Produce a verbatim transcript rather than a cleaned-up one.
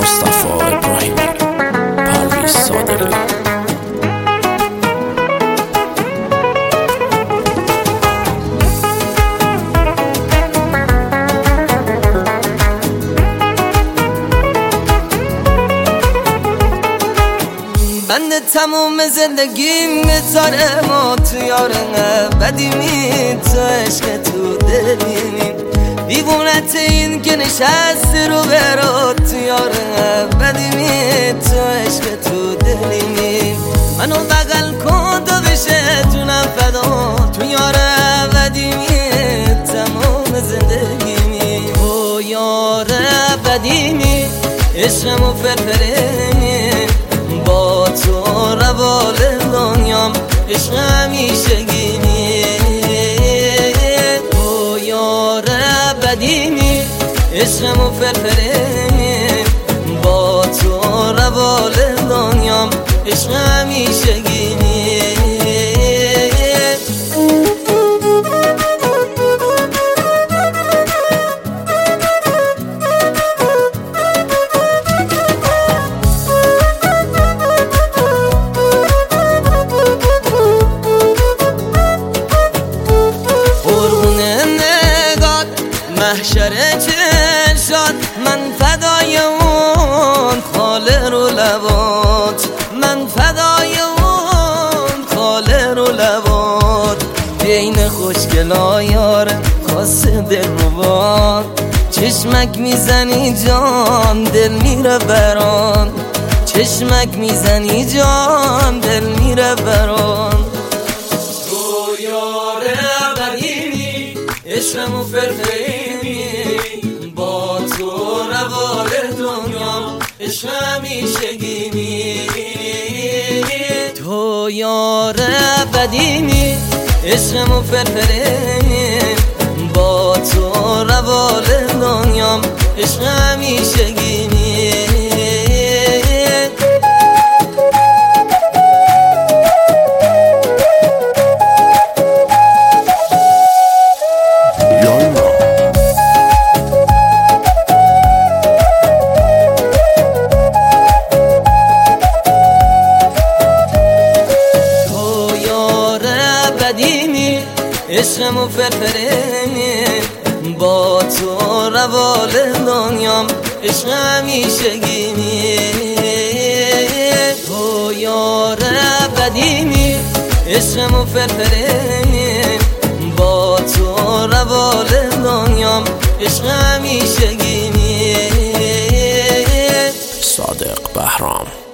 مصطفی ابراهیمی، پرویز صادقی. بند تموم زندگیم گذاره ما تو یارنه بدیمی تو عشق تو دلیمی دیوونت این که نشستی رو برات تو یارنه بدیمی تو عشق تو دلیمی منو بغل کن تو بشه جونم فدا تو یاره بدیمی تمام زندگیمی او یاره بدیمی عشقمو فرفرینی با تو روال دنیام عشق همیشگیمی تو یار بدیمی عشقمو فرفرینی با تو روال دنیام عشق همیشگیمی محشر چشات من فدای اون خاله رو لبات من فدای اون خاله رو لبات بین خوشگلا یارم خاص دل رو چشمک میزنی جان دل میره بران چشمک میزنی جان دل میره بران تو یاره بدیمی عشقمو فرفرینی با تو روال دنیام عشق همیشگیمی تو یار بدیمی عشقمو فرفرینی با تو روال دنیام عشق همیشگیمی عشقمو فرفرینی با تو روال دنیام عشق همیشگیمی تو یار بدیمی عشقمو فرفرینی با تو روال دنیام عشق همیشگیمی صادق بهرام.